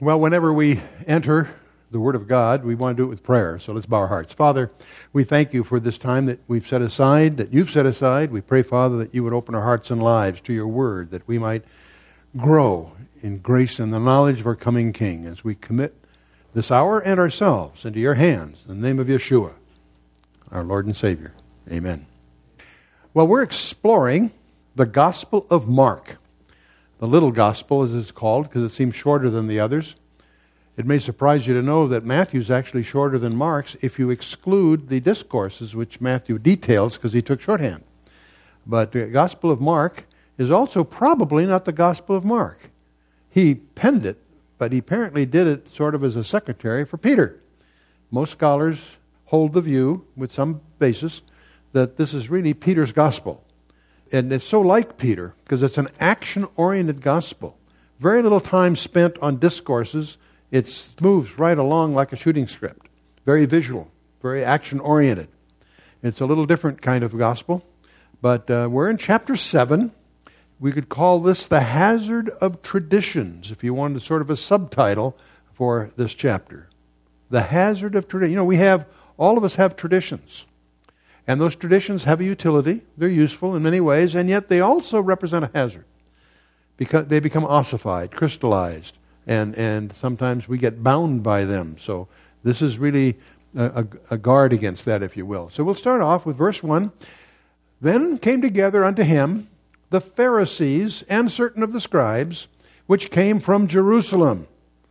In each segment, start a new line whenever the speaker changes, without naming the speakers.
Well, whenever we enter the Word of God, we want to do it with prayer. So let's bow our hearts. Father, we thank you for this time that we've set aside, that you've set aside. We pray, Father, that you would open our hearts and lives to your Word, that we might grow in grace and the knowledge of our coming King as we commit this hour and ourselves into your hands. In the name of Yeshua, our Lord and Savior. Amen. Well, we're exploring the Gospel of Mark. The little gospel, as it's called, because it seems shorter than the others. It may surprise you to know that Matthew's actually shorter than Mark's if you exclude the discourses which Matthew details because he took shorthand. But the Gospel of Mark is also probably not the Gospel of Mark. He penned it, but he apparently did it sort of as a secretary for Peter. Most scholars hold the view, with some basis, that this is really Peter's Gospel. And it's so like Peter, because it's an action-oriented gospel. Very little time spent on discourses. It moves right along like a shooting script. Very visual, very action-oriented. It's a little different kind of gospel. But we're in chapter 7. We could call this the hazard of traditions, if you wanted sort of a subtitle for this chapter. The hazard of tradition. You know, all of us have traditions. And those traditions have a utility. They're useful in many ways, and yet they also represent a hazard. Because they become ossified, crystallized, and sometimes we get bound by them. So this is really a guard against that, if you will. So we'll start off with verse 1. Then came together unto him the Pharisees and certain of the scribes, which came from Jerusalem.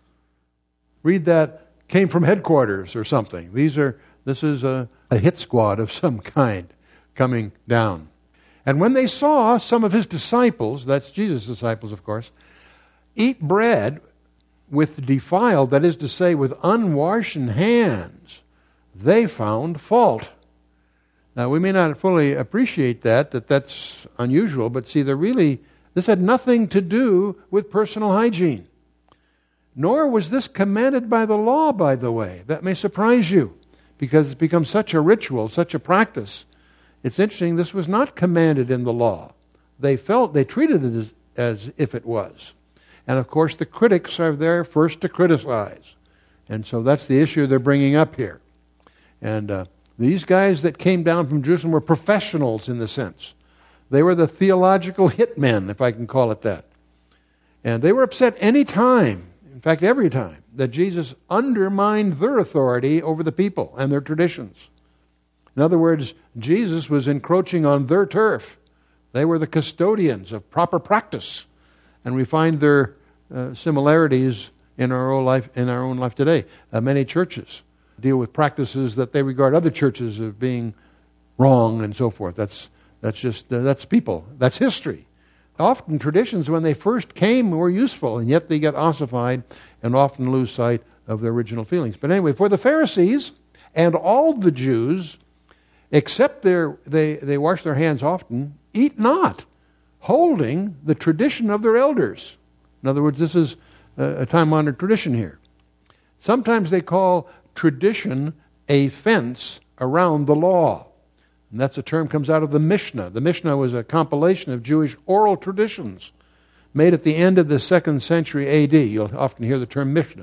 Read that, came from headquarters or something. This is a hit squad of some kind coming down. And when they saw some of his disciples, that's Jesus' disciples, of course, eat bread with defiled, that is to say, with unwashed hands, they found fault. Now, we may not fully appreciate that's unusual, but see, this had nothing to do with personal hygiene. Nor was this commanded by the law, by the way. That may surprise you, because it's become such a ritual, such a practice. It's interesting, this was not commanded in the law. They treated it as if it was. And of course, the critics are there first to criticize. And so that's the issue they're bringing up here. And these guys that came down from Jerusalem were professionals in the sense. They were the theological hitmen, if I can call it that. And they were upset any time, in fact every time, that Jesus undermined their authority over the people and their traditions. In other words, Jesus was encroaching on their turf. They were the custodians of proper practice. And we find their similarities in our own life today. Many churches deal with practices that they regard other churches as being wrong and so forth. That's people. That's history. Often traditions, when they first came, were useful, and yet they get ossified and often lose sight of their original feelings. But anyway, for the Pharisees and all the Jews, except they wash their hands often, eat not, holding the tradition of their elders. In other words, this is a time-honored tradition here. Sometimes they call tradition a fence around the law. And that's a term comes out of the Mishnah. The Mishnah was a compilation of Jewish oral traditions made at the end of the 2nd century A.D. You'll often hear the term Mishnah.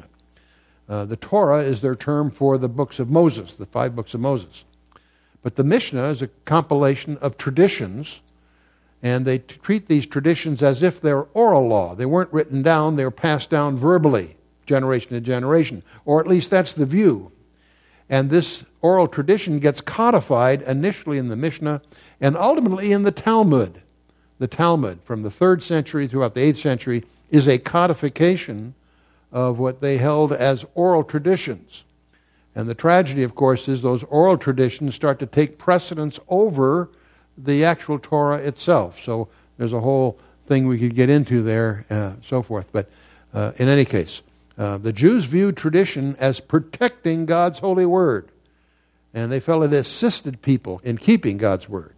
The Torah is their term for the books of Moses, the 5 books of Moses. But the Mishnah is a compilation of traditions, and they treat these traditions as if they're oral law. They weren't written down, they were passed down verbally, generation to generation. Or at least that's the view. And this oral tradition gets codified initially in the Mishnah and ultimately in the Talmud. The Talmud, from the 3rd century throughout the 8th century, is a codification of what they held as oral traditions. And the tragedy, of course, is those oral traditions start to take precedence over the actual Torah itself. So there's a whole thing we could get into there, so forth. But in any case, the Jews viewed tradition as protecting God's holy word. And they felt it assisted people in keeping God's word.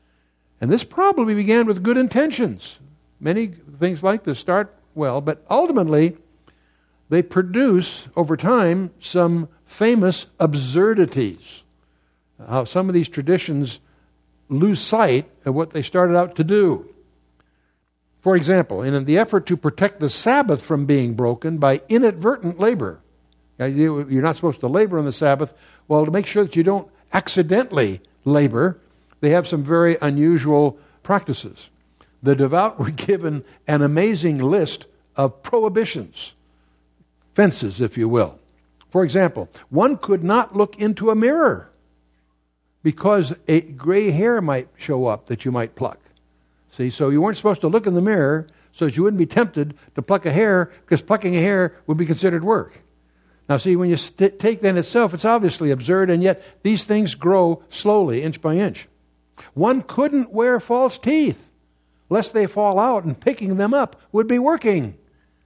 And this probably began with good intentions. Many things like this start well, but ultimately they produce, over time, some famous absurdities. How some of these traditions lose sight of what they started out to do. For example, in the effort to protect the Sabbath from being broken by inadvertent labor. You're not supposed to labor on the Sabbath. Well, to make sure that you don't accidentally labor, they have some very unusual practices. The devout were given an amazing list of prohibitions, fences, if you will. For example, one could not look into a mirror because a gray hair might show up that you might pluck. See, so you weren't supposed to look in the mirror so that you wouldn't be tempted to pluck a hair, because plucking a hair would be considered work. Now see, when you take that in itself, it's obviously absurd, and yet these things grow slowly, inch by inch. One couldn't wear false teeth, lest they fall out, and picking them up would be working.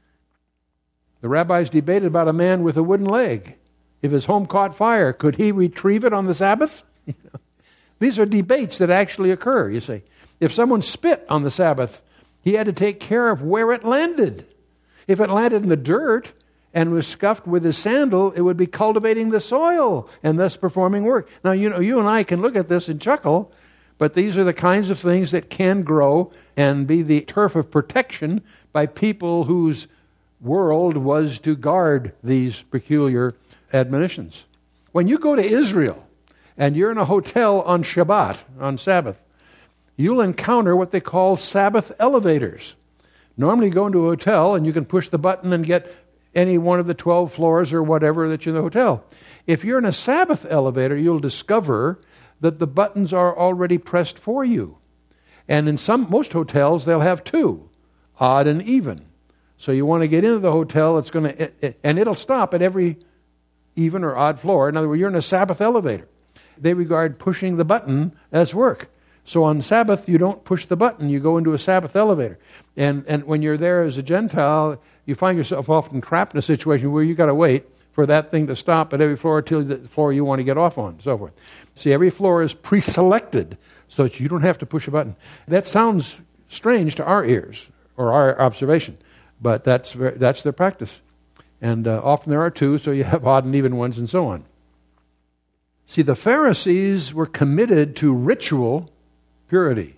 The rabbis debated about a man with a wooden leg. If his home caught fire, could he retrieve it on the Sabbath? These are debates that actually occur, you see. If someone spit on the Sabbath, he had to take care of where it landed. If it landed in the dirt and was scuffed with his sandal, it would be cultivating the soil and thus performing work. Now, you and I can look at this and chuckle, but these are the kinds of things that can grow and be the turf of protection by people whose world was to guard these peculiar admonitions. When you go to Israel and you're in a hotel on Shabbat, on Sabbath, you'll encounter what they call Sabbath elevators. Normally you go into a hotel and you can push the button and get any one of the 12 floors or whatever that's in the hotel. If you're in a Sabbath elevator, you'll discover that the buttons are already pressed for you. And in most hotels, they'll have two, odd and even. So you want to get into the hotel, and it'll stop at every even or odd floor. In other words, you're in a Sabbath elevator. They regard pushing the button as work. So on Sabbath, you don't push the button. You go into a Sabbath elevator. And when you're there as a Gentile, you find yourself often trapped in a situation where you've got to wait for that thing to stop at every floor till the floor you want to get off on, and so forth. See, every floor is pre-selected so that you don't have to push a button. That sounds strange to our ears or our observation, but that's their practice. And often there are two, so you have odd and even ones and so on. See, the Pharisees were committed to ritual purity.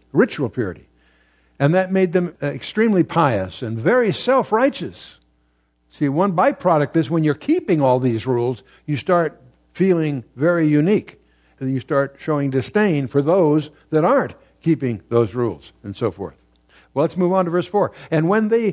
And that made them extremely pious and very self-righteous. See, one byproduct is when you're keeping all these rules, you start feeling very unique. And you start showing disdain for those that aren't keeping those rules and so forth. Well, let's move on to verse 4. And when they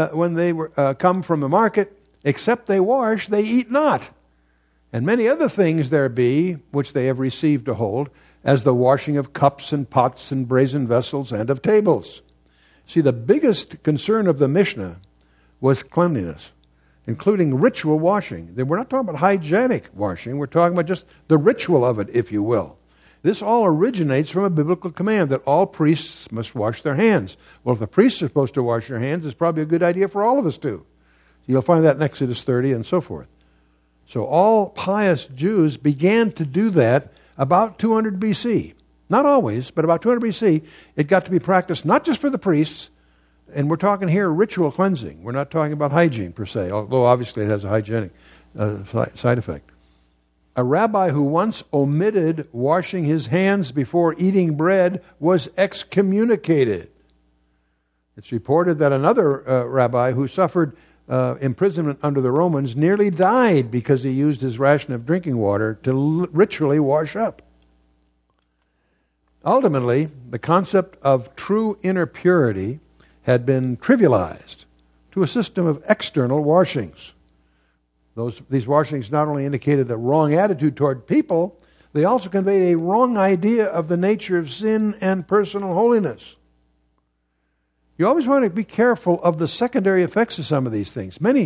come from the market, except they wash, they eat not. And many other things there be, which they have received to hold, as the washing of cups and pots and brazen vessels and of tables. See, the biggest concern of the Mishnah was cleanliness, including ritual washing. We're not talking about hygienic washing. We're talking about just the ritual of it, if you will. This all originates from a biblical command that all priests must wash their hands. Well, if the priests are supposed to wash their hands, it's probably a good idea for all of us to. You'll find that in Exodus 30 and so forth. So all pious Jews began to do that about 200 BC. Not always, but about 200 BC, it got to be practiced not just for the priests, and we're talking here ritual cleansing. We're not talking about hygiene per se, although obviously it has a hygienic side effect. A rabbi who once omitted washing his hands before eating bread was excommunicated. It's reported that another rabbi who suffered imprisonment under the Romans nearly died because he used his ration of drinking water to ritually wash up. Ultimately, the concept of true inner purity had been trivialized to a system of external washings. These washings not only indicated a wrong attitude toward people, they also conveyed a wrong idea of the nature of sin and personal holiness. You always want to be careful of the secondary effects of some of these things. Many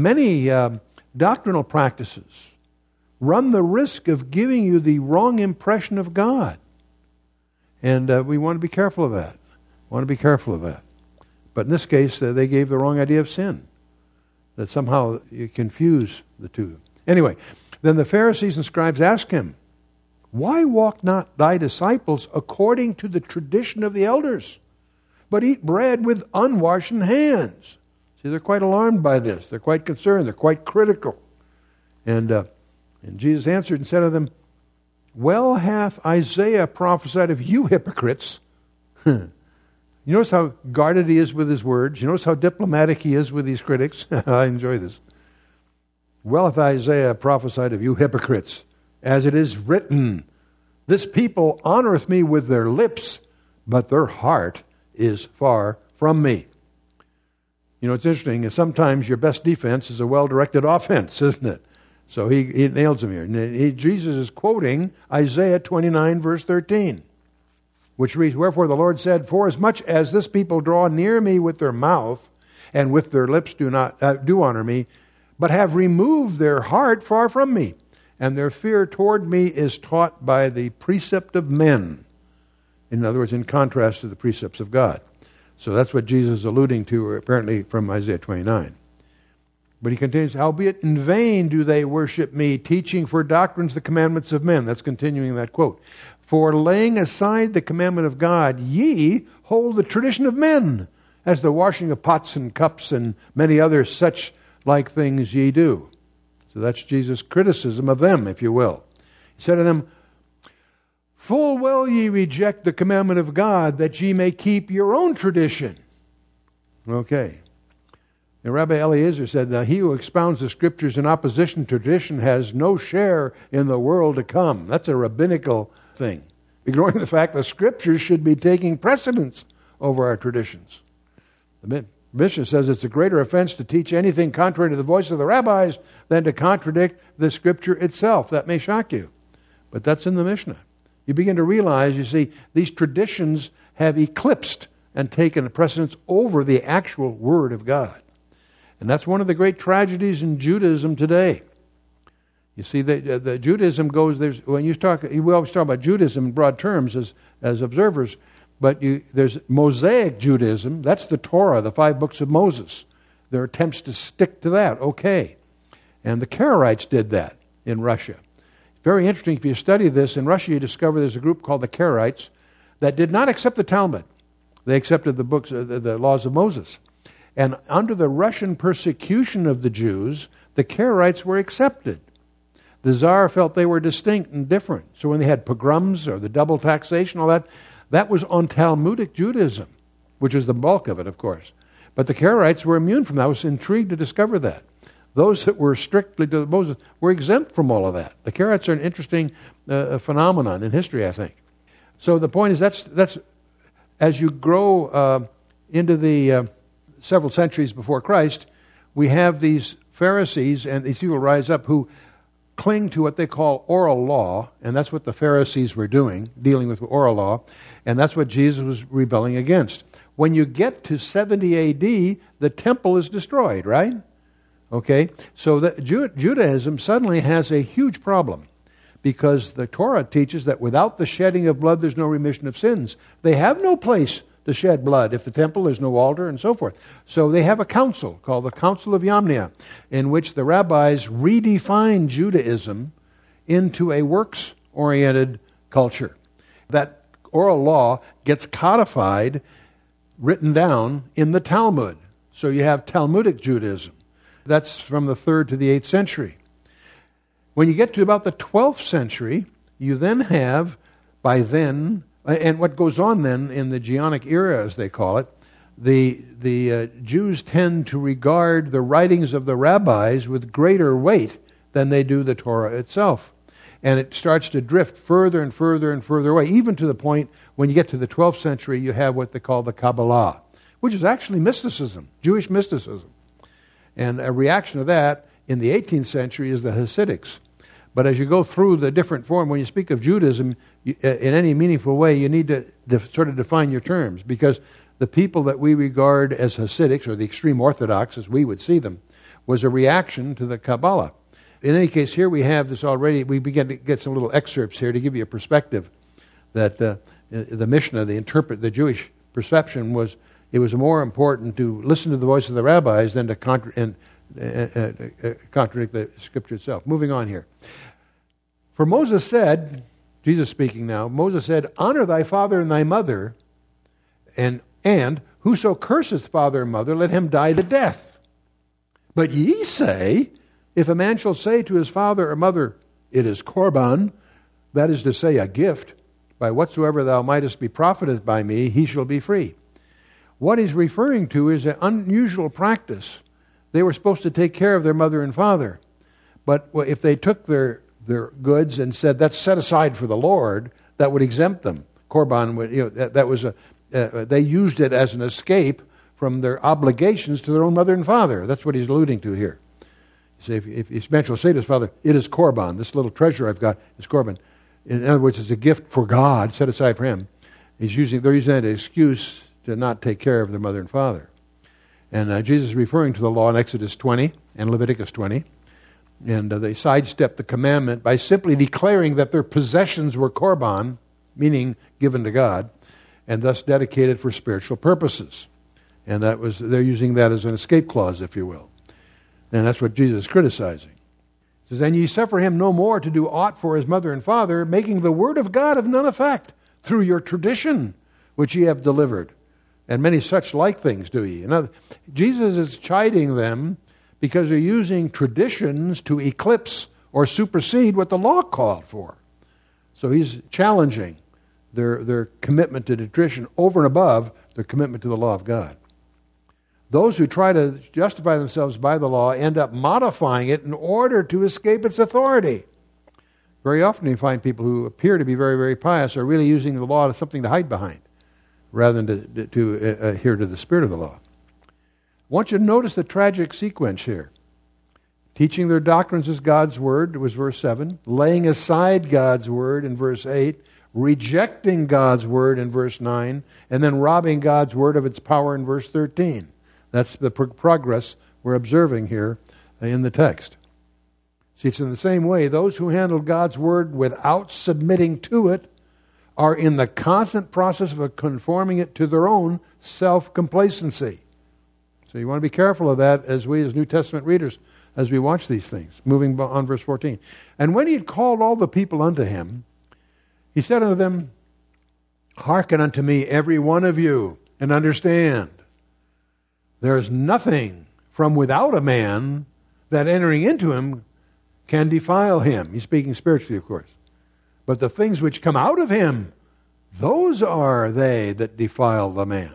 doctrinal practices run the risk of giving you the wrong impression of God. And we want to be careful of that. But in this case, they gave the wrong idea of sin. That somehow you confuse the two. Anyway, then the Pharisees and scribes asked him, "Why walk not thy disciples according to the tradition of the elders, but eat bread with unwashed hands?" See, they're quite alarmed by this. They're quite concerned. They're quite critical. And Jesus answered and said to them, "Well hath Isaiah prophesied of you hypocrites." You notice how guarded he is with his words. You notice how diplomatic he is with these critics. I enjoy this. Well, if Isaiah prophesied of you hypocrites, as it is written, this people honoreth me with their lips, but their heart is far from me. You know, it's interesting. Sometimes your best defense is a well-directed offense, isn't it? So he nails him here. Jesus is quoting Isaiah 29, verse 13, which reads, Wherefore the Lord said, Forasmuch as this people draw near me with their mouth, and with their lips do honor me, but have removed their heart far from me, and their fear toward me is taught by the precept of men. In other words, in contrast to the precepts of God. So that's what Jesus is alluding to, apparently from Isaiah 29. But he continues, Howbeit in vain do they worship me, teaching for doctrines the commandments of men. That's continuing that quote. For laying aside the commandment of God, ye hold the tradition of men, as the washing of pots and cups and many other such like things ye do. So that's Jesus' criticism of them, if you will. He said to them, Full well ye reject the commandment of God, that ye may keep your own tradition. Okay. And Rabbi Eliezer said that he who expounds the Scriptures in opposition to tradition has no share in the world to come. That's a rabbinical thing. Ignoring the fact that Scriptures should be taking precedence over our traditions. The Mishnah says it's a greater offense to teach anything contrary to the voice of the rabbis than to contradict the Scripture itself. That may shock you, but that's in the Mishnah. You begin to realize, you see, these traditions have eclipsed and taken precedence over the actual Word of God. And that's one of the great tragedies in Judaism today. You see, the Judaism goes, we always talk about Judaism in broad terms as observers, but there's Mosaic Judaism, that's the Torah, the 5 books of Moses. There are attempts to stick to that, okay. And the Karaites did that in Russia. Very interesting, if you study this, in Russia you discover there's a group called the Karaites that did not accept the Talmud. They accepted the books, the laws of Moses. And under the Russian persecution of the Jews, the Karaites were accepted. The Tsar felt they were distinct and different. So when they had pogroms or the double taxation, all that, that was on Talmudic Judaism, which is the bulk of it, of course. But the Karaites were immune from that. I was intrigued to discover that. Those that were strictly to Moses were exempt from all of that. The Karaites are an interesting phenomenon in history, I think. So the point is that's as you grow into the several centuries before Christ, we have these Pharisees and these people rise up who cling to what they call oral law, and that's what the Pharisees were doing, dealing with oral law, and that's what Jesus was rebelling against. When you get to 70 A.D., the temple is destroyed, right? Okay, so Judaism suddenly has a huge problem because the Torah teaches that without the shedding of blood, there's no remission of sins. They have no place to shed blood. If the temple, there's no altar and so forth. So they have a council called the Council of Yamnia, in which the rabbis redefine Judaism into a works-oriented culture. That oral law gets codified, written down in the Talmud. So you have Talmudic Judaism. That's from the 3rd to the 8th century. When you get to about the 12th century, you then have, by then, and what goes on then in the Geonic era, as they call it, the Jews tend to regard the writings of the rabbis with greater weight than they do the Torah itself. And it starts to drift further and further and further away, even to the point when you get to the 12th century, you have what they call the Kabbalah, which is actually mysticism, Jewish mysticism. And a reaction to that in the 18th century is the Hasidics. But as you go through the different form, when you speak of Judaism, in any meaningful way, you need to sort of define your terms, because the people that we regard as Hasidics, or the extreme Orthodox, as we would see them, was a reaction to the Kabbalah. In any case, here we have this already. We begin to get some little excerpts here to give you a perspective that the Mishnah, the Jewish perception was, it was more important to listen to the voice of the rabbis than to contradict the Scripture itself. Moving on here. For Moses said, Jesus speaking now, Moses said, honor thy father and thy mother, and whoso curseth father and mother, let him die the death. But ye say, if a man shall say to his father or mother, it is korban, that is to say, a gift, by whatsoever thou mightest be profited by me, he shall be free. What he's referring to is an unusual practice. They were supposed to take care of their mother and father. But if they took their goods and said, that's set aside for the Lord, that would exempt them. Korban, that was they used it as an escape from their obligations to their own mother and father. That's what he's alluding to here. You see, if man shall say to his father, it is Korban, this little treasure I've got is Korban. In other words, it's a gift for God, set aside for him. They're using that as an excuse to not take care of their mother and father. And Jesus is referring to the law in Exodus 20 and Leviticus 20. And they sidestepped the commandment by simply declaring that their possessions were Korban, meaning given to God, and thus dedicated for spiritual purposes. And they're using that as an escape clause, if you will. And that's what Jesus is criticizing. He says, and ye suffer him no more to do aught for his mother and father, making the word of God of none effect, through your tradition, which ye have delivered. And many such like things do ye. Jesus is chiding them because they're using traditions to eclipse or supersede what the law called for. So he's challenging their commitment to tradition over and above their commitment to the law of God. Those who try to justify themselves by the law end up modifying it in order to escape its authority. Very often you find people who appear to be very, very pious are really using the law as something to hide behind, rather than to adhere to the spirit of the law. I want you to notice the tragic sequence here. Teaching their doctrines as God's word was verse 7. Laying aside God's word in verse 8. Rejecting God's word in verse 9. And then robbing God's word of its power in verse 13. That's the progress we're observing here in the text. See, it's in the same way. Those who handle God's word without submitting to it are in the constant process of conforming it to their own self-complacency. So you want to be careful of that as New Testament readers, as we watch these things. Moving on, verse 14. And when he had called all the people unto him, he said unto them, hearken unto me, every one of you, and understand. There is nothing from without a man that entering into him can defile him. He's speaking spiritually, of course. But the things which come out of him, those are they that defile the man.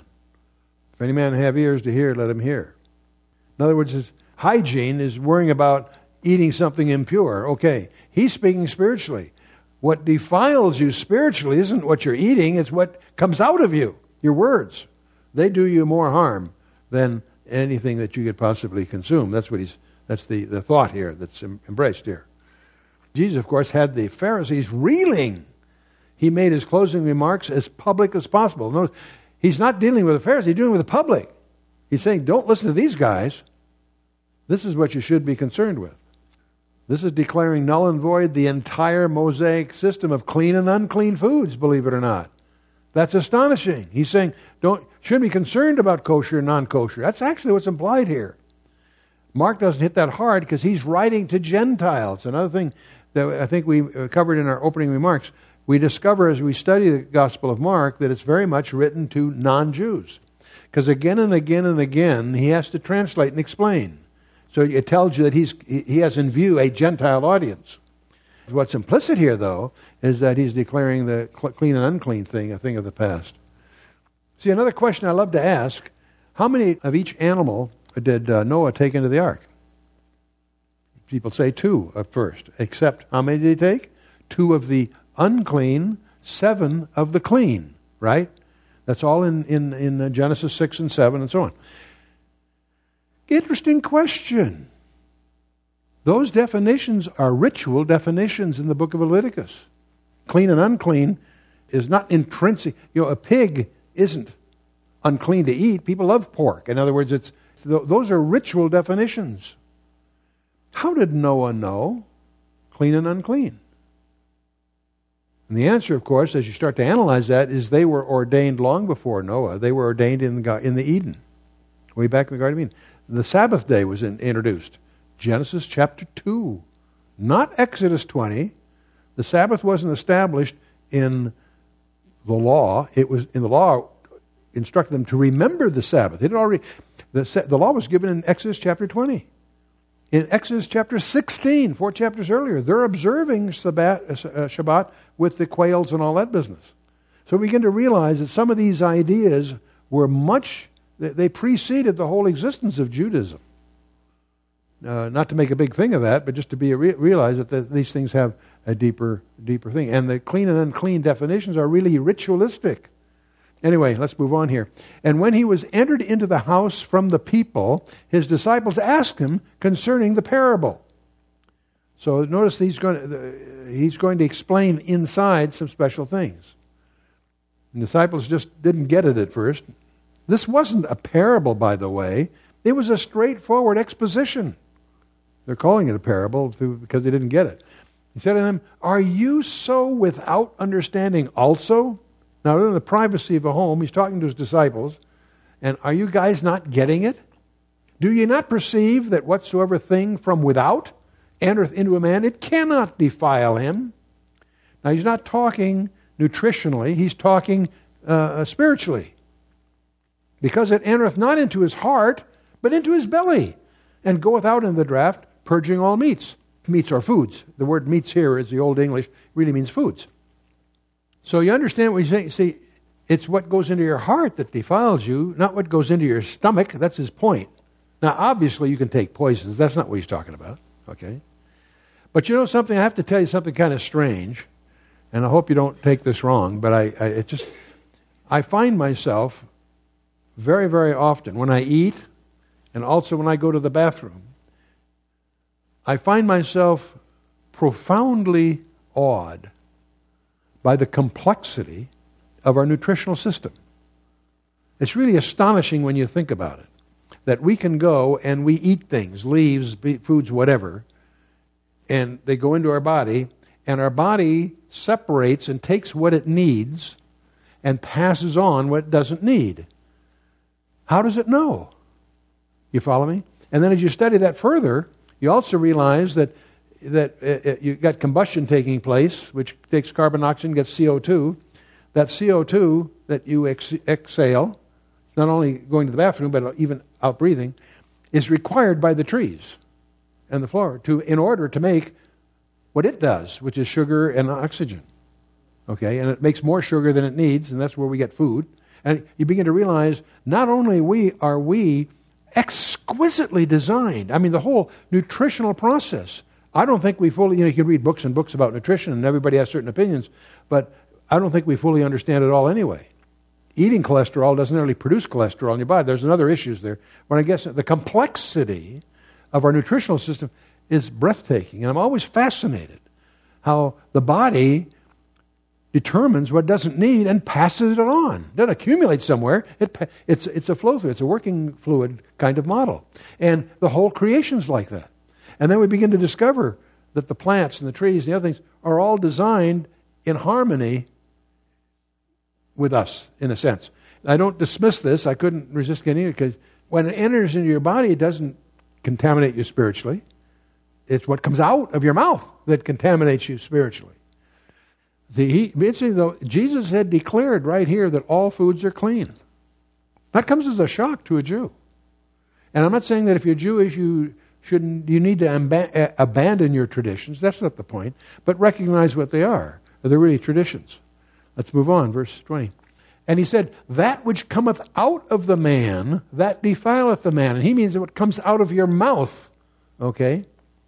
If any man have ears to hear, let him hear. In other words, his hygiene is worrying about eating something impure. Okay, he's speaking spiritually. What defiles you spiritually isn't what you're eating, it's what comes out of you, your words. They do you more harm than anything that you could possibly consume. That's the thought here that's embraced here. Jesus, of course, had the Pharisees reeling. He made his closing remarks as public as possible. Notice, he's not dealing with the Pharisees, he's dealing with the public. He's saying, don't listen to these guys. This is what you should be concerned with. This is declaring null and void the entire Mosaic system of clean and unclean foods, believe it or not. That's astonishing. He's saying, shouldn't be concerned about kosher and non-kosher. That's actually what's implied here. Mark doesn't hit that hard because he's writing to Gentiles. Another thing that I think we covered in our opening remarks, we discover as we study the Gospel of Mark that it's very much written to non-Jews. Because again and again and again, he has to translate and explain. So it tells you that he has in view a Gentile audience. What's implicit here, though, is that he's declaring the clean and unclean thing a thing of the past. See, another question I love to ask, how many of each animal did Noah take into the ark? People say 2 at first, except how many did he take? 2 of the unclean, 7 of the clean, right? That's all in Genesis 6 and 7 and so on. Interesting question. Those definitions are ritual definitions in the book of Leviticus. Clean and unclean is not intrinsic. A pig isn't unclean to eat. People love pork. In other words, those are ritual definitions. How did Noah know clean and unclean? And the answer, of course, as you start to analyze that, is they were ordained long before Noah. They were ordained in the Eden, way back in the Garden of Eden. The Sabbath day was introduced. Genesis chapter 2, not Exodus 20. The Sabbath wasn't established in the law. It was in the law instructed them to remember the Sabbath. The law was given in Exodus chapter 20. In Exodus chapter 16, 4 chapters earlier, they're observing Shabbat with the quails and all that business. So we begin to realize that some of these ideas were much They preceded the whole existence of Judaism. Not to make a big thing of that, but just to realize that these things have a deeper thing. And the clean and unclean definitions are really ritualistic. Anyway, let's move on here. And when he was entered into the house from the people, his disciples asked him concerning the parable. So notice he's going to explain inside some special things. The disciples just didn't get it at first. This wasn't a parable, by the way. It was a straightforward exposition. They're calling it a parable because they didn't get it. He said to them, "Are you so without understanding also?" Now, in the privacy of a home, he's talking to his disciples. And are you guys not getting it? Do you not perceive that whatsoever thing from without entereth into a man, it cannot defile him? Now, he's not talking nutritionally. He's talking spiritually. Because it entereth not into his heart, but into his belly, and goeth out in the draught, purging all meats. Meats are foods. The word meats here is the Old English, really means foods. So you understand what he's saying. See, it's what goes into your heart that defiles you, not what goes into your stomach. That's his point. Now, obviously, you can take poisons. That's not what he's talking about. Okay? But you know something? I have to tell you something kind of strange, and I hope you don't take this wrong, but I find myself very, very often when I eat and also when I go to the bathroom, I find myself profoundly awed by the complexity of our nutritional system. It's really astonishing when you think about it, that we can go and we eat things, leaves, foods, whatever, and they go into our body, and our body separates and takes what it needs and passes on what it doesn't need. How does it know? You follow me? And then as you study that further, you also realize that you've got combustion taking place, which takes carbon dioxide and gets CO2. That CO2 that you exhale, not only going to the bathroom, but even out breathing, is required by the trees and the flora in order to make what it does, which is sugar and oxygen. Okay, and it makes more sugar than it needs, and that's where we get food. And you begin to realize not only are we exquisitely designed, I mean the whole nutritional process. I don't think we fully, you can read books and books about nutrition and everybody has certain opinions, but I don't think we fully understand it all anyway. Eating cholesterol doesn't really produce cholesterol in your body. There's another issues there. But I guess the complexity of our nutritional system is breathtaking. And I'm always fascinated how the body determines what it doesn't need and passes it on. It doesn't accumulate somewhere. It's a flow through. It's a working fluid kind of model. And the whole creation's like that. And then we begin to discover that the plants and the trees and the other things are all designed in harmony with us, in a sense. I don't dismiss this. I couldn't resist getting it because when it enters into your body, it doesn't contaminate you spiritually. It's what comes out of your mouth that contaminates you spiritually. Interesting though, Jesus had declared right here that all foods are clean. That comes as a shock to a Jew. And I'm not saying that if you're Jewish, you need to abandon your traditions. That's not the point. But recognize what they are. They're really traditions. Let's move on, verse 20. And he said, that which cometh out of the man, that defileth the man. And he means that what comes out of your mouth. Okay?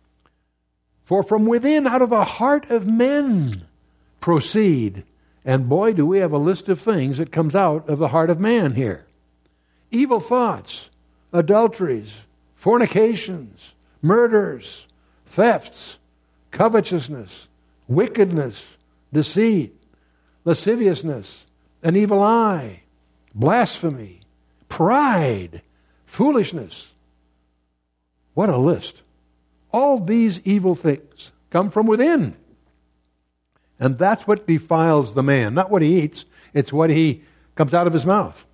For from within, out of the heart of men, proceed. And boy, do we have a list of things that comes out of the heart of man here. Evil thoughts, adulteries, fornications, murders, thefts, covetousness, wickedness, deceit, lasciviousness, an evil eye, blasphemy, pride, foolishness. What a list. All these evil things come from within. And that's what defiles the man. Not what he eats, it's what he comes out of his mouth.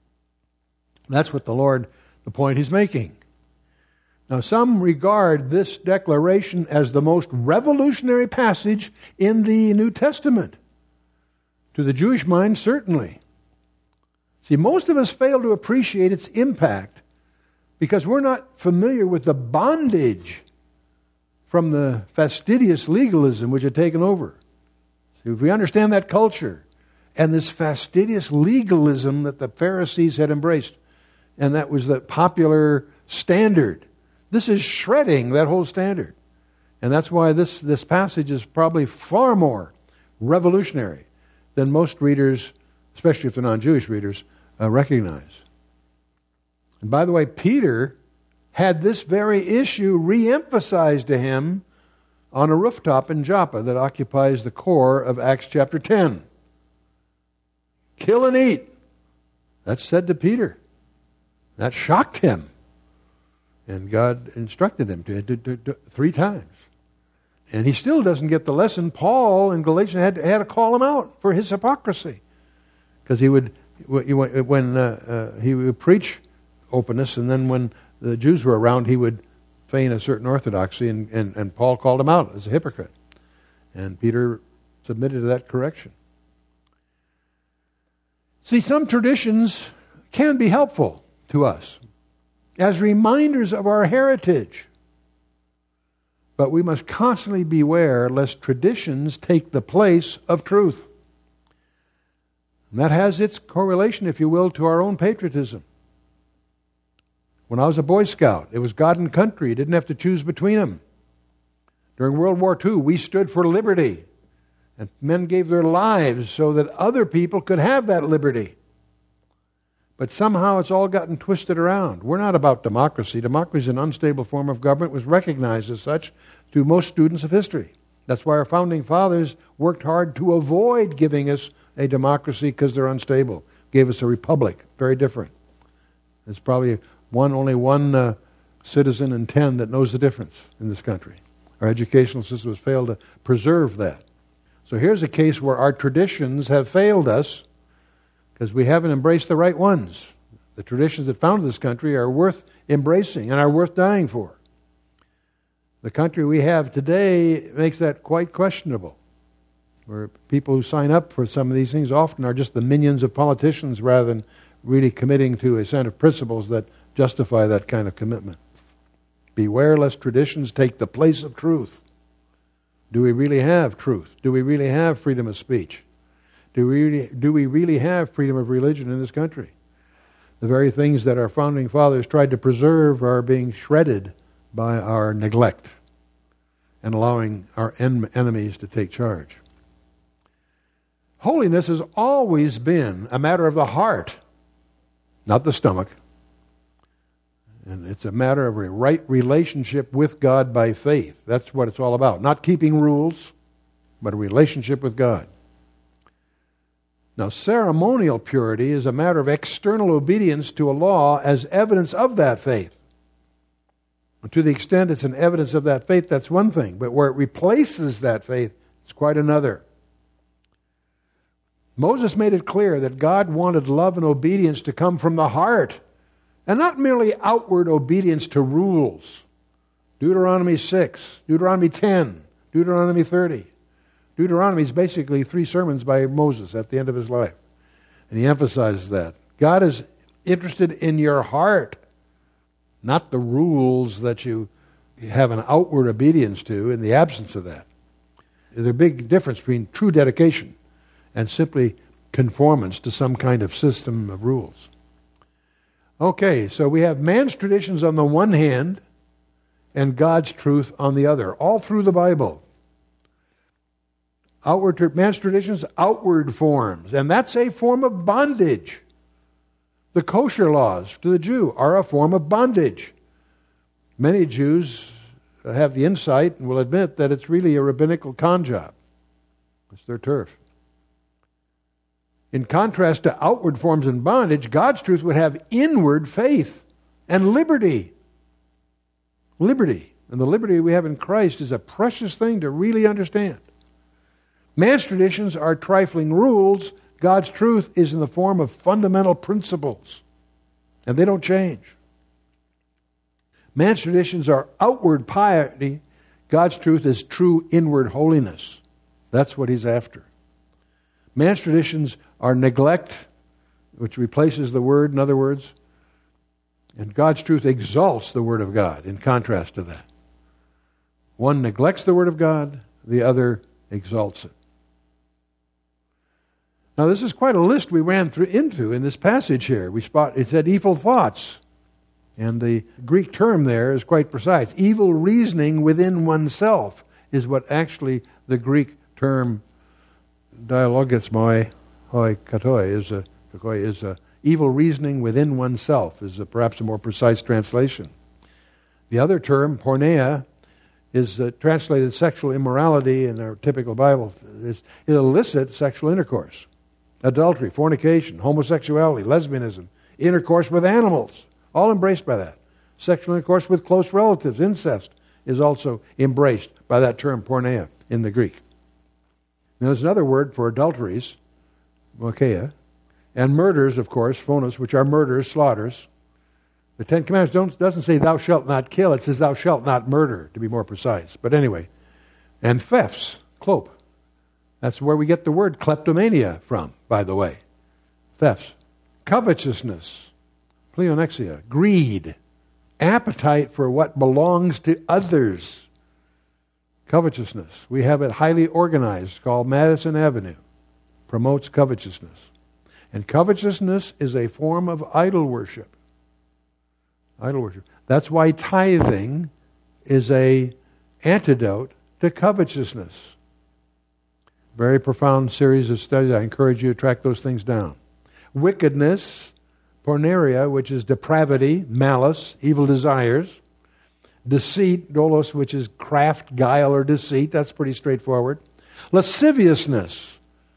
That's what the point he's making. Now, some regard this declaration as the most revolutionary passage in the New Testament. To the Jewish mind, certainly. See, most of us fail to appreciate its impact because we're not familiar with the bondage from the fastidious legalism which had taken over. See, if we understand that culture and this fastidious legalism that the Pharisees had embraced, And that was the popular standard. This is shredding that whole standard. And that's why this passage is probably far more revolutionary than most readers, especially if they're non-Jewish readers, recognize. And by the way, Peter had this very issue re-emphasized to him on a rooftop in Joppa that occupies the core of Acts chapter 10. Kill and eat. That's said to Peter. That shocked him. And God instructed him to 3 times. And he still doesn't get the lesson. Paul in Galatians had to call him out for his hypocrisy. Because he would preach openness, and then when the Jews were around, he would feign a certain orthodoxy, and Paul called him out as a hypocrite. And Peter submitted to that correction. See, some traditions can be helpful to us as reminders of our heritage. But we must constantly beware lest traditions take the place of truth. And that has its correlation, if you will, to our own patriotism. When I was a Boy Scout, it was God and country. You didn't have to choose between them. During World War II, we stood for liberty. And men gave their lives so that other people could have that liberty. But somehow it's all gotten twisted around. We're not about democracy. Democracy is an unstable form of government. It was recognized as such to most students of history. That's why our founding fathers worked hard to avoid giving us a democracy because they're unstable. Gave us a republic. Very different. There's probably only one citizen in 10 that knows the difference in this country. Our educational system has failed to preserve that. So here's a case where our traditions have failed us because we haven't embraced the right ones. The traditions that founded this country are worth embracing and are worth dying for. The country we have today makes that quite questionable, where people who sign up for some of these things often are just the minions of politicians rather than really committing to a set of principles that justify that kind of commitment. Beware lest traditions take the place of truth. Do we really have truth? Do we really have freedom of speech? Do we really have freedom of religion in this country? The very things that our founding fathers tried to preserve are being shredded by our neglect and allowing our enemies to take charge. Holiness has always been a matter of the heart, not the stomach. And it's a matter of a right relationship with God by faith. That's what it's all about. Not keeping rules, but a relationship with God. Now, ceremonial purity is a matter of external obedience to a law as evidence of that faith. And to the extent it's an evidence of that faith, that's one thing. But where it replaces that faith, it's quite another. Moses made it clear that God wanted love and obedience to come from the heart, and not merely outward obedience to rules. Deuteronomy 6, Deuteronomy 10, Deuteronomy 30. Deuteronomy is basically 3 sermons by Moses at the end of his life. And he emphasizes that. God is interested in your heart, not the rules that you have an outward obedience to in the absence of that. There's a big difference between true dedication and simply conformance to some kind of system of rules. Okay, so we have man's traditions on the one hand and God's truth on the other, all through the Bible. Man's traditions, outward forms, and that's a form of bondage. The kosher laws to the Jew are a form of bondage. Many Jews have the insight and will admit that it's really a rabbinical con job. It's their turf. In contrast to outward forms and bondage, God's truth would have inward faith and liberty. Liberty. And the liberty we have in Christ is a precious thing to really understand. Man's traditions are trifling rules. God's truth is in the form of fundamental principles. And they don't change. Man's traditions are outward piety. God's truth is true inward holiness. That's what he's after. Man's traditions are neglect, which replaces the Word, in other words. And God's truth exalts the Word of God in contrast to that. One neglects the Word of God, the other exalts it. Now, this is quite a list we ran into in this passage here. It said evil thoughts. And the Greek term there is quite precise. Evil reasoning within oneself is what actually the Greek term dialogismoi hoi katoi is evil reasoning within oneself, is perhaps a more precise translation. The other term, porneia, is translated sexual immorality in our typical Bible. It's illicit sexual intercourse, adultery, fornication, homosexuality, lesbianism, intercourse with animals, all embraced by that. Sexual intercourse with close relatives, incest, is also embraced by that term porneia in the Greek. Now, there's another word for adulteries, mokeia, and murders, of course, phonos, which are murders, slaughters. The Ten Commandments doesn't say thou shalt not kill, it says thou shalt not murder, to be more precise. But anyway, and thefts, klop. That's where we get the word kleptomania from, by the way. Thefts. Covetousness, pleonexia, greed, appetite for what belongs to others. Covetousness. We have it highly organized, called Madison Avenue. Promotes covetousness. And covetousness is a form of idol worship. Idol worship. That's why tithing is an antidote to covetousness. Very profound series of studies. I encourage you to track those things down. Wickedness, porneia, which is depravity, malice, evil desires. Deceit, dolos, which is craft, guile, or deceit. That's pretty straightforward. Lasciviousness.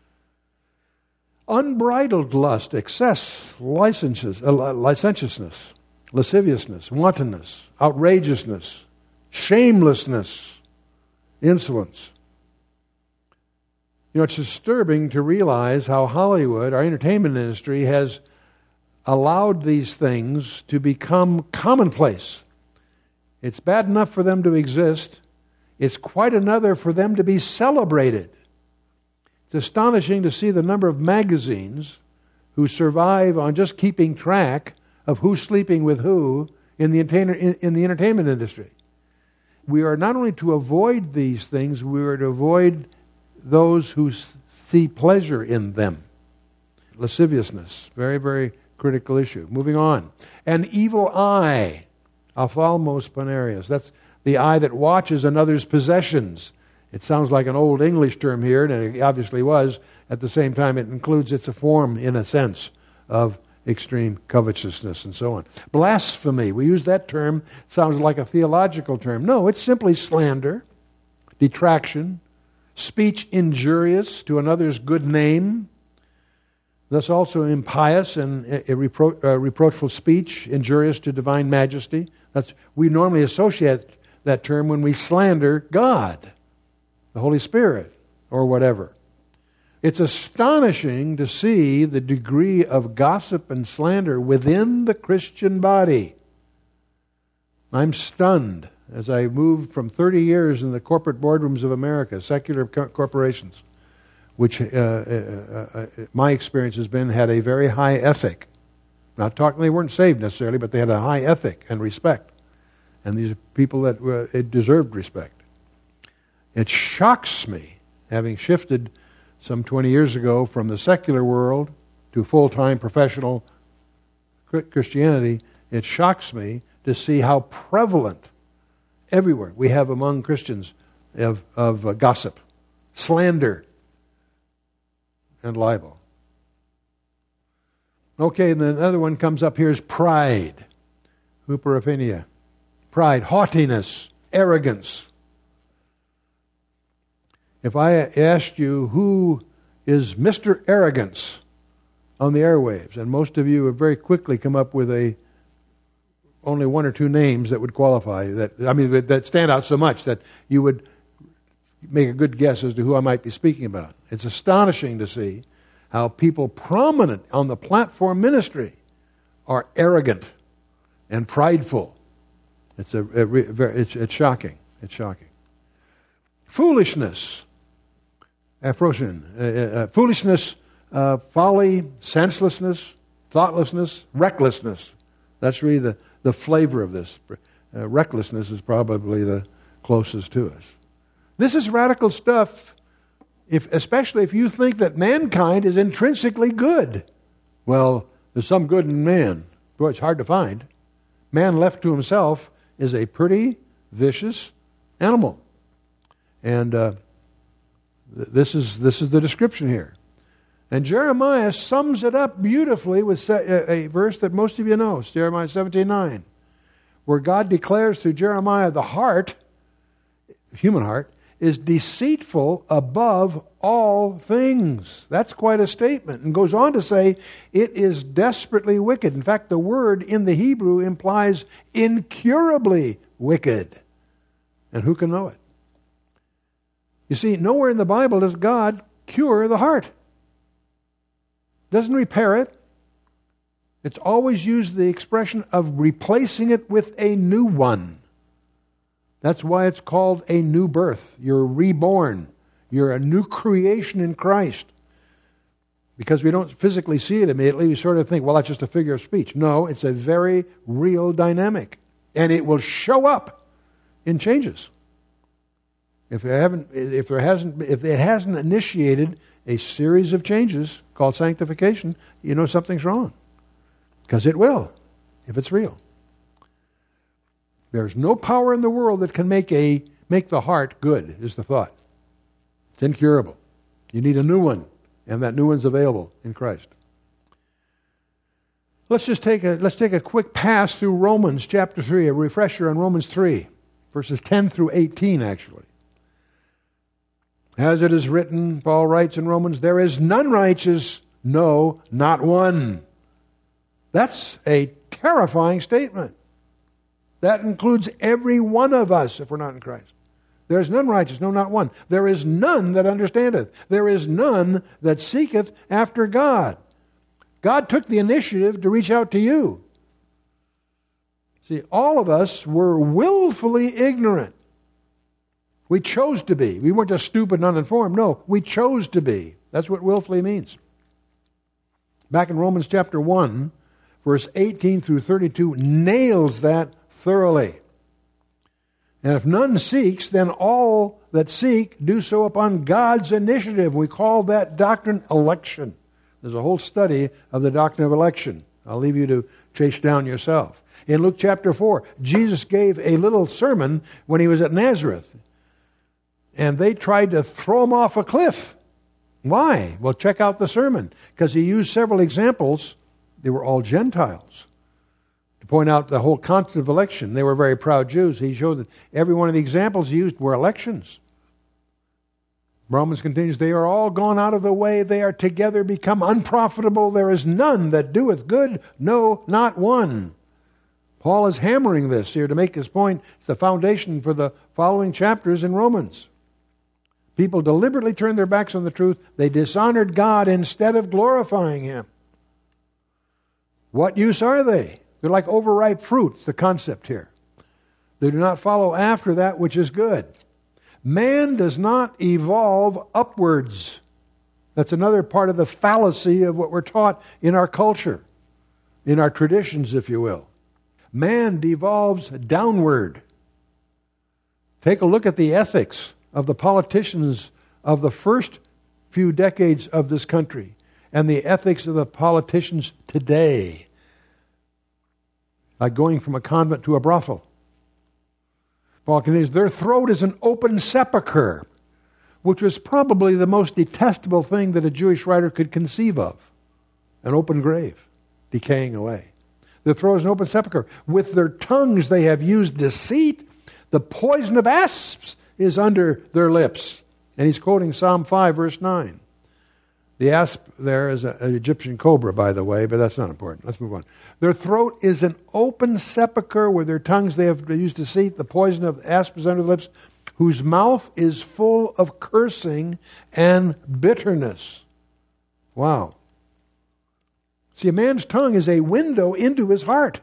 Unbridled lust, excess, licentiousness, lasciviousness, wantonness, outrageousness, shamelessness, insolence. You know, it's disturbing to realize how Hollywood, our entertainment industry, has allowed these things to become commonplace. It's bad enough for them to exist. It's quite another for them to be celebrated. It's astonishing to see the number of magazines who survive on just keeping track of who's sleeping with who in the entertainment industry. We are not only to avoid these things, we are to avoid those who see pleasure in them. Lasciviousness, very, very critical issue. Moving on. An evil eye, ophthalmos ponerius. That's the eye that watches another's possessions. It sounds like an old English term here, and it obviously was. At the same time, it's a form, in a sense, of extreme covetousness and so on. Blasphemy, we use that term. It sounds like a theological term. No, it's simply slander, detraction, speech injurious to another's good name, thus also impious and reproachful speech, injurious to divine majesty. We normally associate that term when we slander God, the Holy Spirit, or whatever. It's astonishing to see the degree of gossip and slander within the Christian body. I'm stunned as I moved from 30 years in the corporate boardrooms of America, secular corporations, which my experience has been had a very high ethic. Not talking they weren't saved necessarily, but they had a high ethic and respect. And these are people that deserved respect. It shocks me, having shifted some 20 years ago from the secular world to full-time professional Christianity, it shocks me to see how prevalent everywhere we have among Christians of gossip, slander, and libel. Okay, and then another one comes up here is pride, huperophenia. Pride, haughtiness, arrogance. If I asked you who is Mr. Arrogance on the airwaves, and most of you would very quickly come up with only one or two names that would qualify, that stand out so much that you would make a good guess as to who I might be speaking about. It's astonishing to see how people prominent on the platform ministry are arrogant and prideful. It's shocking. It's shocking. Foolishness. Aphrosion. Foolishness, folly, senselessness, thoughtlessness, recklessness. That's really the flavor of this. Recklessness is probably the closest to us. This is radical stuff especially if you think that mankind is intrinsically good. Well, there's some good in man. Boy, it's hard to find. Man left to himself is a pretty vicious animal. And this is the description here. And Jeremiah sums it up beautifully with a verse that most of you know. It's Jeremiah 17:9, where God declares through Jeremiah, the heart, human heart, is deceitful above all things. That's quite a statement. And goes on to say, it is desperately wicked. In fact, the word in the Hebrew implies incurably wicked. And who can know it? You see, nowhere in the Bible does God cure the heart. Doesn't repair it. It's always used the expression of replacing it with a new one. That's why it's called a new birth. You're reborn. You're a new creation in Christ. Because we don't physically see it immediately, we sort of think, well, that's just a figure of speech. No, it's a very real dynamic. And it will show up in changes. If it hasn't initiated a series of changes called sanctification, you know something's wrong. Because it will, if it's real. There's no power in the world that can make the heart good, is the thought. It's incurable. You need a new one, and that new one's available in Christ. Let's take a quick pass through Romans chapter 3, a refresher on Romans 3, verses 10 through 18 actually. As it is written, Paul writes in Romans, there is none righteous, no, not one. That's a terrifying statement. That includes every one of us if we're not in Christ. There is none righteous, no, not one. There is none that understandeth. There is none that seeketh after God. God took the initiative to reach out to you. See, all of us were willfully ignorant. We chose to be. We weren't just stupid and uninformed. No, we chose to be. That's what willfully means. Back in Romans chapter 1, verse 18 through 32, nails that thoroughly. And if none seeks, then all that seek do so upon God's initiative. We call that doctrine election. There's a whole study of the doctrine of election. I'll leave you to chase down yourself. In Luke chapter 4, Jesus gave a little sermon when he was at Nazareth. And they tried to throw him off a cliff. Why? Well, check out the sermon. Because he used several examples. They were all Gentiles. To point out the whole concept of election. They were very proud Jews. He showed that every one of the examples he used were elections. Romans continues, they are all gone out of the way. They are together become unprofitable. There is none that doeth good. No, not one. Paul is hammering this here to make his point. It's the foundation for the following chapters in Romans. People deliberately turned their backs on the truth. They dishonored God instead of glorifying Him. What use are they? They're like overripe fruit, the concept here. They do not follow after that which is good. Man does not evolve upwards. That's another part of the fallacy of what we're taught in our culture, in our traditions, if you will. Man devolves downward. Take a look at the ethics of the politicians of the first few decades of this country and the ethics of the politicians today. Like going from a convent to a brothel. Paul continues, their throat is an open sepulcher, which was probably the most detestable thing that a Jewish writer could conceive of. An open grave, decaying away. Their throat is an open sepulcher. With their tongues they have used deceit. The poison of asps is under their lips. And he's quoting Psalm 5, verse 9. The asp there is an Egyptian cobra, by the way, but that's not important. Let's move on. Their throat is an open sepulcher. With their tongues they have used deceit. The poison of asp is under the lips, whose mouth is full of cursing and bitterness. Wow. See, a man's tongue is a window into his heart.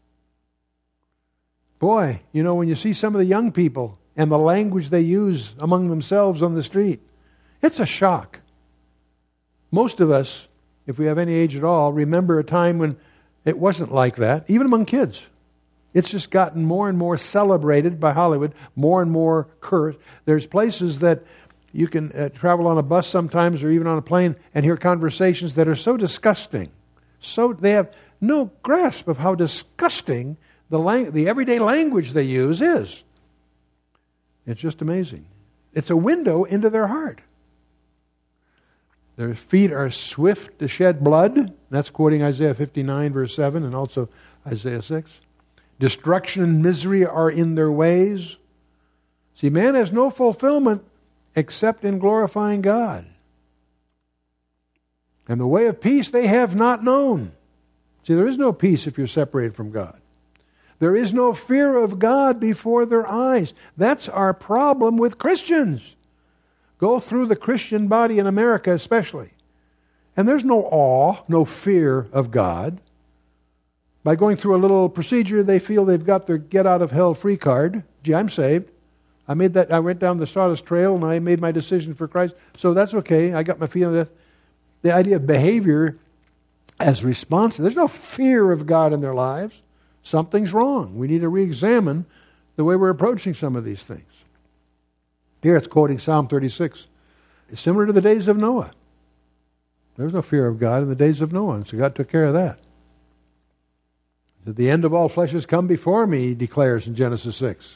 Boy, you know, when you see some of the young people and the language they use among themselves on the street, it's a shock. Most of us, if we have any age at all, remember a time when it wasn't like that, even among kids. It's just gotten more and more celebrated by Hollywood, more and more cursed. There's places that You can travel on a bus sometimes or even on a plane and hear conversations that are so disgusting. So they have no grasp of how disgusting the everyday language they use is. It's just amazing. It's a window into their heart. Their feet are swift to shed blood. That's quoting Isaiah 59, verse 7, and also Isaiah 6. Destruction and misery are in their ways. See, man has no fulfillment except in glorifying God. And the way of peace they have not known. See, there is no peace if you're separated from God. There is no fear of God before their eyes. That's our problem with Christians. Go through the Christian body in America especially. And there's no awe, no fear of God. By going through a little procedure, they feel they've got their get-out-of-hell-free card. Gee, I'm saved. I went down the Sawdust Trail and I made my decision for Christ. So that's okay. I got my feeling that the idea of behavior as responsive. There's no fear of God in their lives. Something's wrong. We need to re-examine the way we're approaching some of these things. Here it's quoting Psalm 36. It's similar to the days of Noah. There was no fear of God in the days of Noah, so God took care of that. That the end of all flesh has come before me, he declares in Genesis 6.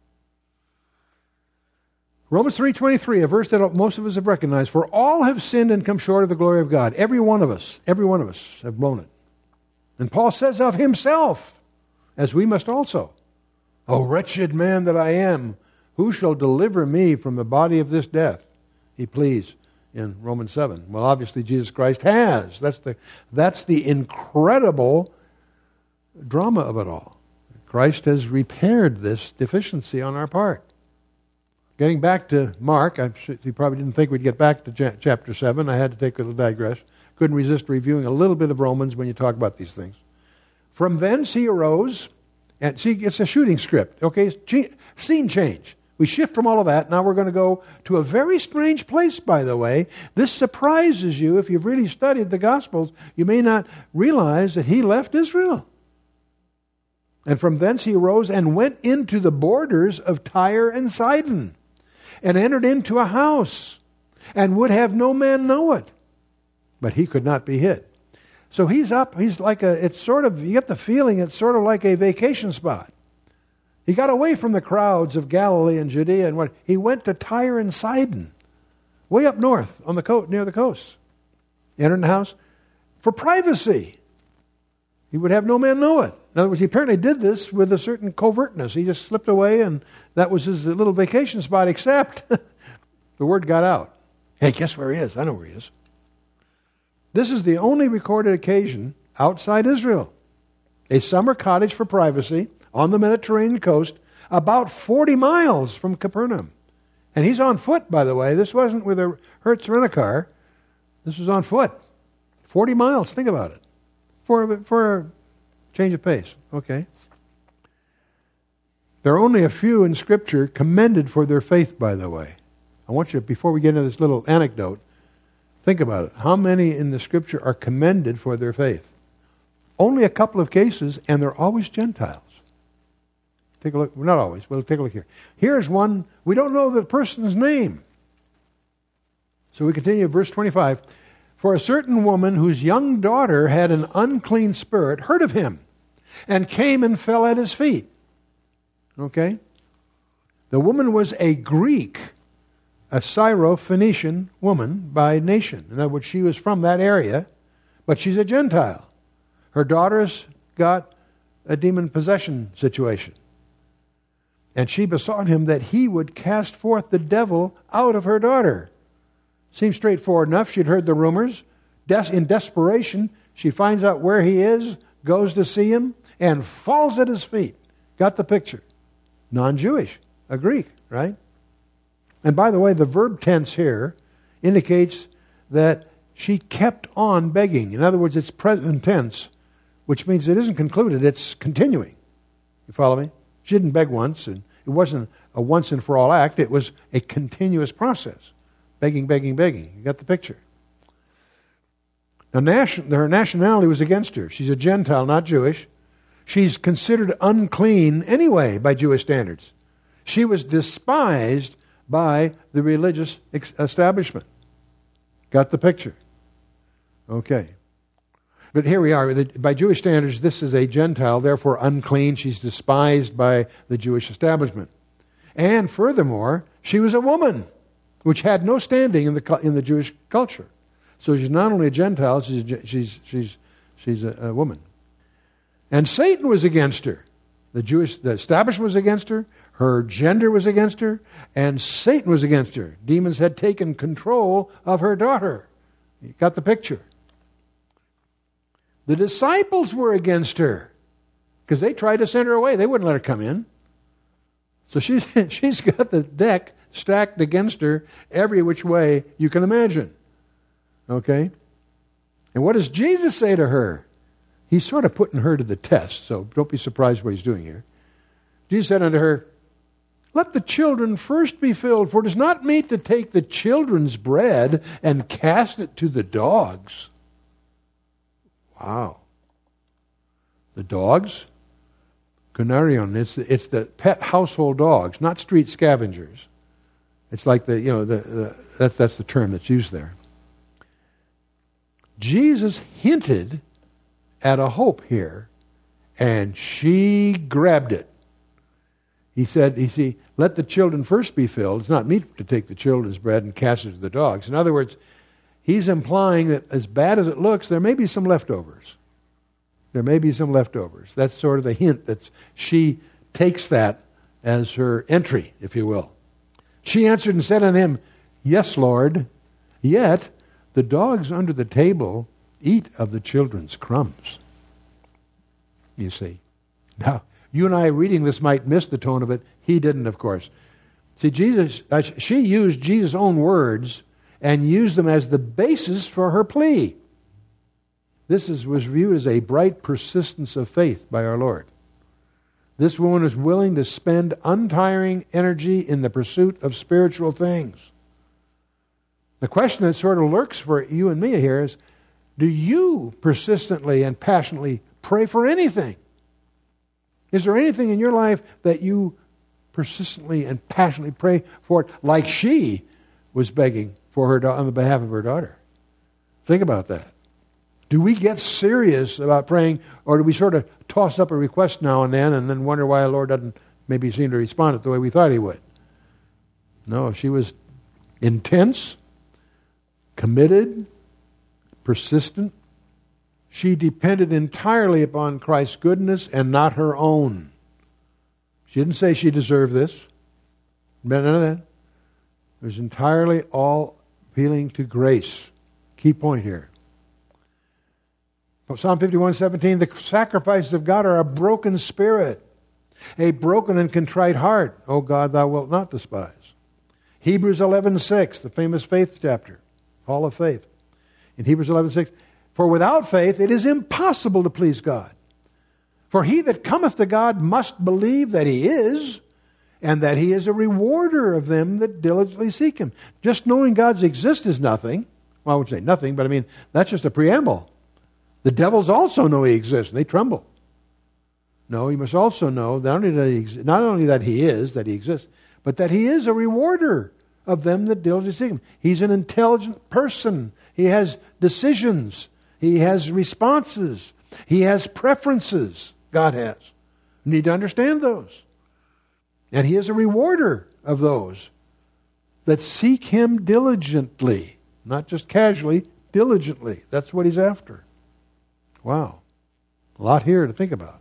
Romans 3:23, a verse that most of us have recognized. For all have sinned and come short of the glory of God. Every one of us have blown it. And Paul says of himself, as we must also, O wretched man that I am, who shall deliver me from the body of this death? He pleads in Romans 7. Well, obviously Jesus Christ has. That's the incredible drama of it all. Christ has repaired this deficiency on our part. Getting back to Mark, you probably didn't think we'd get back to chapter 7. I had to take a little digress. Couldn't resist reviewing a little bit of Romans when you talk about these things. From thence he arose, and see, it's a shooting script, okay? Scene change. We shift from all of that. Now we're going to go to a very strange place, by the way. This surprises you. If you've really studied the Gospels, you may not realize that he left Israel. And from thence he arose and went into the borders of Tyre and Sidon, and entered into a house, and would have no man know it. But he could not be hid. So he's up, you get the feeling it's sort of like a vacation spot. He got away from the crowds of Galilee and Judea, and he went to Tyre and Sidon, way up north on the coast, near the coast. Entered the house for privacy. He would have no man know it. In other words, he apparently did this with a certain covertness. He just slipped away, and that was his little vacation spot, except the word got out. Hey, guess where he is? I know where he is. This is the only recorded occasion outside Israel. A summer cottage for privacy on the Mediterranean coast, about 40 miles from Capernaum. And he's on foot, by the way. This wasn't with a Hertz rent-a-car. This was on foot. 40 miles, think about it. For a change of pace. Okay. There are only a few in Scripture commended for their faith, by the way. I want you, before we get into this little anecdote, think about it. How many in the Scripture are commended for their faith? Only a couple of cases, and they're always Gentiles. Take a look. Well, not always. We'll take a look here. Here's one. We don't know the person's name. So we continue, verse 25. For a certain woman whose young daughter had an unclean spirit heard of him, and came and fell at his feet. Okay? The woman was a Greek, a Syro-Phoenician woman by nation. In other words, she was from that area, but she's a Gentile. Her daughter's got a demon possession situation. And she besought him that he would cast forth the devil out of her daughter. Seems straightforward enough. She'd heard the rumors. In desperation, she finds out where he is, goes to see him, and falls at his feet. Got the picture. Non-Jewish, a Greek, right? And by the way, the verb tense here indicates that she kept on begging. In other words, it's present tense, which means it isn't concluded, it's continuing. You follow me? She didn't beg once, and it wasn't a once and for all act, it was a continuous process. Begging, begging, begging. You got the picture. Now, her nationality was against her. She's a Gentile, not Jewish. She's considered unclean anyway by Jewish standards. She was despised by the religious establishment. Got the picture? Okay. But here we are. By Jewish standards, this is a Gentile, therefore unclean. She's despised by the Jewish establishment. And furthermore, she was a woman, which had no standing in the Jewish culture. So she's not only a Gentile, she's a woman. And Satan was against her. The establishment was against her. Her gender was against her. And Satan was against her. Demons had taken control of her daughter. You got the picture? The disciples were against her because they tried to send her away. They wouldn't let her come in. So she's got the deck stacked against her every which way you can imagine. Okay? And what does Jesus say to her? He's sort of putting her to the test, so don't be surprised what he's doing here. Jesus said unto her, let the children first be filled, for it is not meet to take the children's bread and cast it to the dogs. Wow. The dogs? Gonarion, it's the pet household dogs, not street scavengers. It's like that's the term that's used there. Jesus hinted at a hope here, and she grabbed it. He said, you see, let the children first be filled. It's not meet to take the children's bread and cast it to the dogs. In other words, he's implying that as bad as it looks, there may be some leftovers. There may be some leftovers. That's sort of the hint that she takes that as her entry, if you will. She answered and said unto him, yes, Lord, yet the dogs under the table eat of the children's crumbs. You see. Now, you and I reading this might miss the tone of it. He didn't, of course. See, she used Jesus' own words and used them as the basis for her plea. This was viewed as a bright persistence of faith by our Lord. This woman is willing to spend untiring energy in the pursuit of spiritual things. The question that sort of lurks for you and me here is, do you persistently and passionately pray for anything? Is there anything in your life that you persistently and passionately pray for it, like she was begging for her on the behalf of her daughter? Think about that. Do we get serious about praying, or do we sort of toss up a request now and then wonder why the Lord doesn't maybe seem to respond the way we thought He would? No, she was intense, committed, persistent. She depended entirely upon Christ's goodness and not her own. She didn't say she deserved this. None of that. It was entirely all appealing to grace. Key point here. Psalm 51:17, the sacrifices of God are a broken spirit, a broken and contrite heart. O God, thou wilt not despise. Hebrews 11:6, the famous faith chapter, Hall of Faith. In Hebrews 11:6, for without faith it is impossible to please God. For he that cometh to God must believe that He is, and that He is a rewarder of them that diligently seek Him. Just knowing God's exist is nothing. Well, I would say nothing, but I mean, that's just a preamble. The devils also know He exists, and they tremble. No, you must also know not only that He exists, but that He is a rewarder of them that diligently seek Him. He's an intelligent person. He has decisions. He has responses. He has preferences. God has. You need to understand those. And He is a rewarder of those that seek Him diligently. Not just casually, diligently. That's what He's after. Wow. A lot here to think about.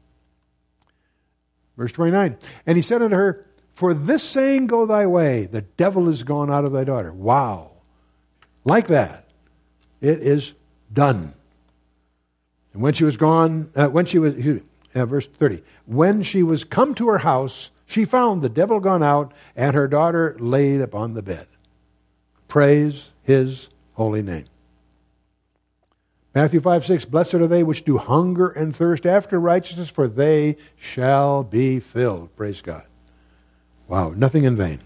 Verse 29. And He said unto her, for this saying go thy way, the devil is gone out of thy daughter. Wow. Like that. It is done. And when she was gone, verse 30. When she was come to her house, she found the devil gone out, and her daughter laid upon the bed. Praise His holy name. Matthew 5:6, blessed are they which do hunger and thirst after righteousness, for they shall be filled. Praise God. Wow, nothing in vain.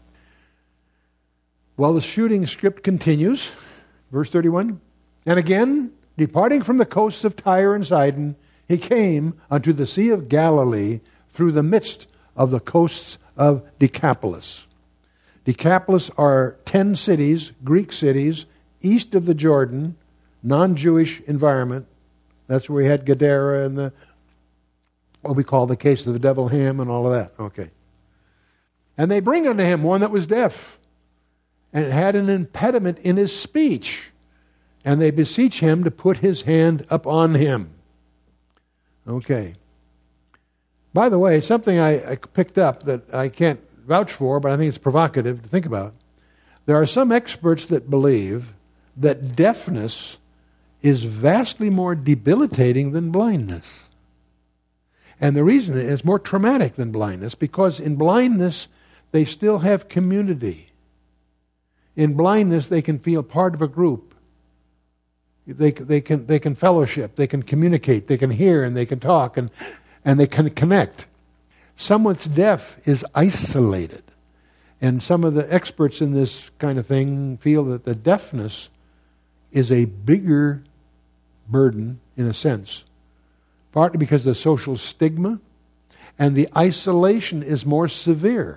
Well, the shooting script continues. Verse 31, and again, departing from the coasts of Tyre and Sidon, He came unto the Sea of Galilee through the midst of the coasts of Decapolis. Decapolis are 10 cities, Greek cities, east of the Jordan, non-Jewish environment. That's where we had Gadara and what we call the case of the devil ham and all of that. Okay. And they bring unto him one that was deaf and had an impediment in his speech. And they beseech him to put his hand upon him. Okay. By the way, something I picked up that I can't vouch for, but I think it's provocative to think about. There are some experts that believe that deafness is vastly more debilitating than blindness. And the reason is more traumatic than blindness, because in blindness, they still have community. In blindness, they can feel part of a group. They can fellowship, they can communicate, they can hear, and they can talk, and they can connect. Someone that's deaf is isolated. And some of the experts in this kind of thing feel that the deafness is a bigger burden, in a sense, partly because of the social stigma, and the isolation is more severe.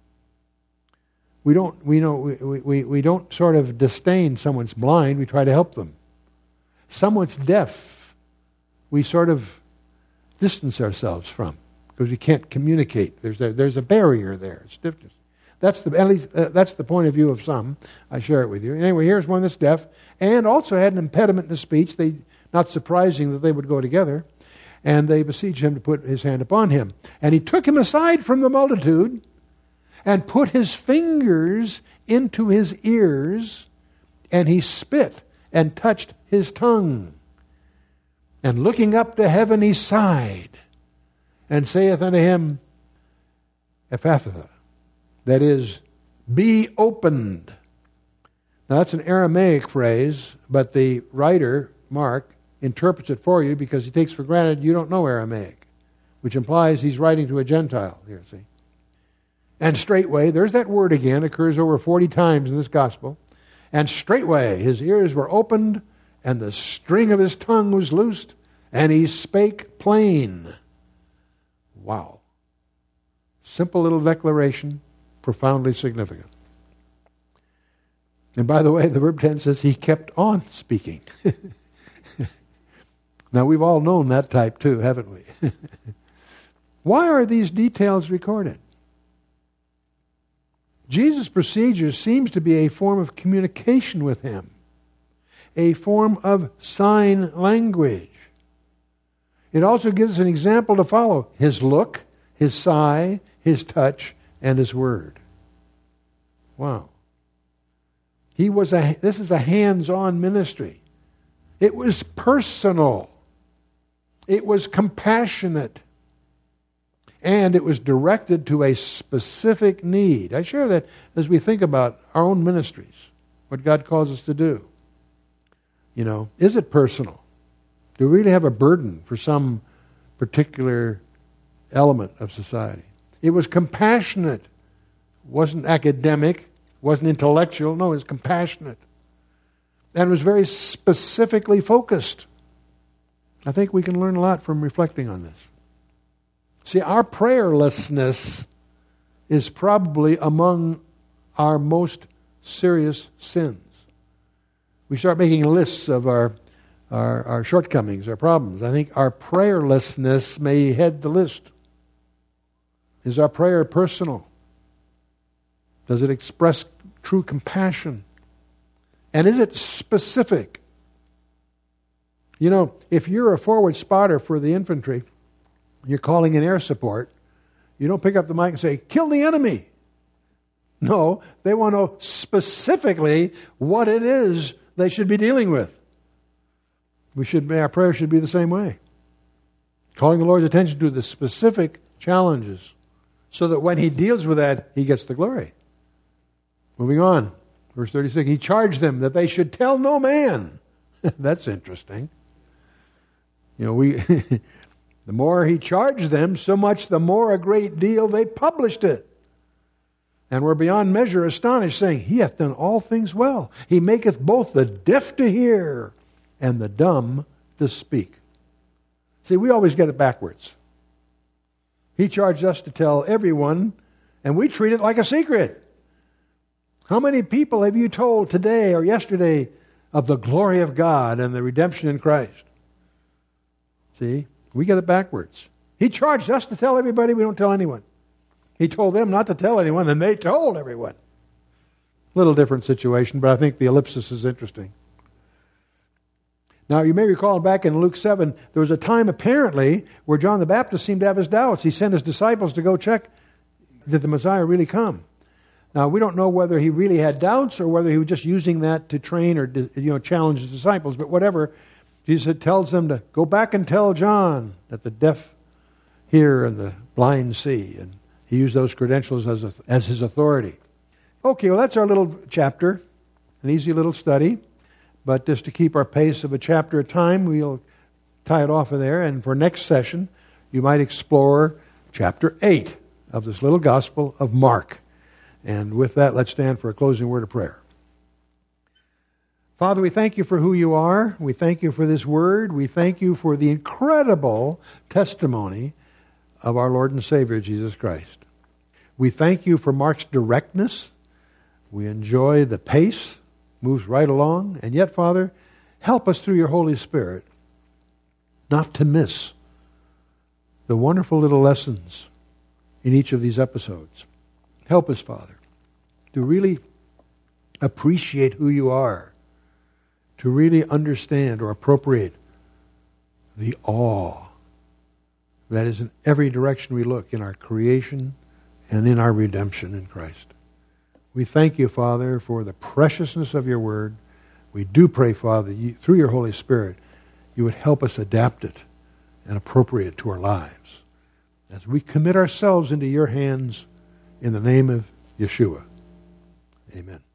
We don't sort of disdain someone's blind, we try to help them. Someone's deaf, we sort of distance ourselves from because we can't communicate. There's a barrier there. It's different. That's the point of view of some. I share it with you. Anyway, here's one that's deaf and also had an impediment in his speech. Not surprising that they would go together. And they beseech him to put his hand upon him. And he took him aside from the multitude and put his fingers into his ears, and he spit and touched his tongue. And looking up to heaven, he sighed, and saith unto him, Ephphatha, that is, be opened. Now that's an Aramaic phrase, but the writer, Mark, interprets it for you because he takes for granted you don't know Aramaic, which implies he's writing to a Gentile here, see. And straightway, there's that word again, occurs over 40 times in this gospel. And straightway his ears were opened, and the string of his tongue was loosed, and he spake plain. Wow. Simple little declaration, profoundly significant. And by the way, the verb tense says he kept on speaking. Now, we've all known that type too, haven't we? Why are these details recorded? Jesus' procedure seems to be a form of communication with him, a form of sign language. It also gives an example to follow: his look, his sigh, his touch, and his word. Wow. This is a hands-on ministry. It was personal. It was compassionate. And it was directed to a specific need. I share that as we think about our own ministries, what God calls us to do. You know, is it personal? Do we really have a burden for some particular element of society? It was compassionate. It wasn't academic. It wasn't intellectual. No, it was compassionate. And it was very specifically focused. I think we can learn a lot from reflecting on this. See, our prayerlessness is probably among our most serious sins. We start making lists of our shortcomings, our problems. I think our prayerlessness may head the list. Is our prayer personal? Does it express true compassion? And is it specific? You know, if you're a forward spotter for the infantry, you're calling in air support, you don't pick up the mic and say, kill the enemy. No, they want to know specifically what it is they should be dealing with. Our prayer should be the same way. Calling the Lord's attention to the specific challenges so that when He deals with that, He gets the glory. Moving on, verse 36, He charged them that they should tell no man. That's interesting. You know, the more He charged them, so much the more a great deal they published it. And were beyond measure astonished, saying, He hath done all things well. He maketh both the deaf to hear and the dumb to speak. See, we always get it backwards. He charged us to tell everyone, and we treat it like a secret. How many people have you told today or yesterday of the glory of God and the redemption in Christ? See, we get it backwards. He charged us to tell everybody, we don't tell anyone. He told them not to tell anyone, and they told everyone. Little different situation, but I think the ellipsis is interesting. Now, you may recall back in Luke 7, there was a time apparently where John the Baptist seemed to have his doubts. He sent his disciples to go check, did the Messiah really come? Now, we don't know whether he really had doubts or whether he was just using that to train or challenge his disciples, but whatever, Jesus tells them to go back and tell John that the deaf hear and the blind see, and he used those credentials as his authority. Okay, well, that's our little chapter, an easy little study. But just to keep our pace of a chapter at a time, we'll tie it off of there. And for next session, you might explore chapter 8 of this little Gospel of Mark. And with that, let's stand for a closing word of prayer. Father, we thank you for who you are. We thank you for this word. We thank you for the incredible testimony of our Lord and Savior, Jesus Christ. We thank you for Mark's directness. We enjoy the pace, moves right along. And yet, Father, help us through your Holy Spirit not to miss the wonderful little lessons in each of these episodes. Help us, Father, to really appreciate who you are, to really understand or appropriate the awe that is in every direction we look in our creation and in our redemption in Christ. We thank you, Father, for the preciousness of your word. We do pray, Father, through your Holy Spirit, you would help us adapt it and appropriate it to our lives as we commit ourselves into your hands in the name of Yeshua. Amen.